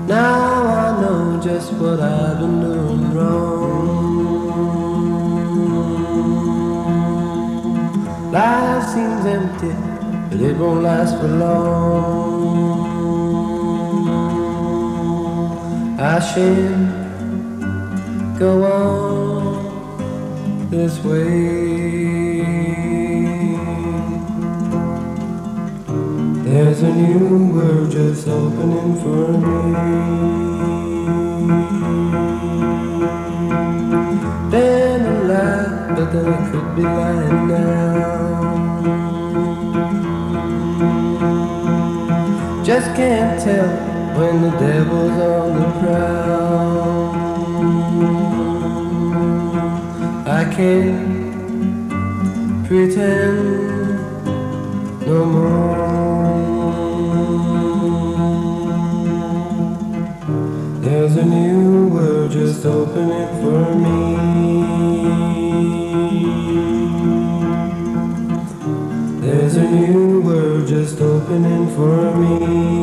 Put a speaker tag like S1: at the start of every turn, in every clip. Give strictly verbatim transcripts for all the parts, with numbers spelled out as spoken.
S1: Now I know just what I've been doing wrong. Life seems empty, but it won't last for long. I shan't go on this way. There's a new world just opening for me. Then a lie, but then I could be lying now. Just can't tell when the devil's on the prowl. I can't pretend no more. There's a new world just opening for me. There's a new world just opening for me.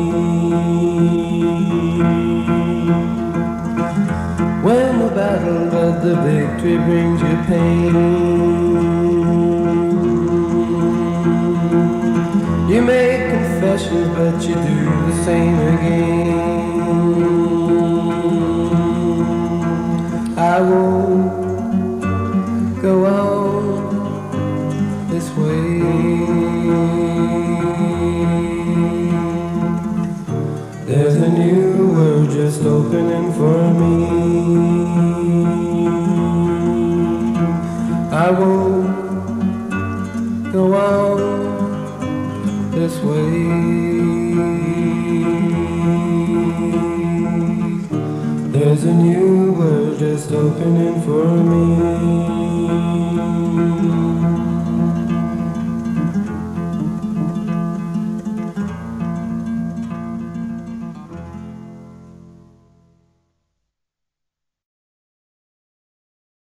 S1: When the battle but the victory brings you pain, you make confessions but you do the same again. I won't go on this way. There's a new world just opening for me. I won't go on this way. There's a new world just opening for me.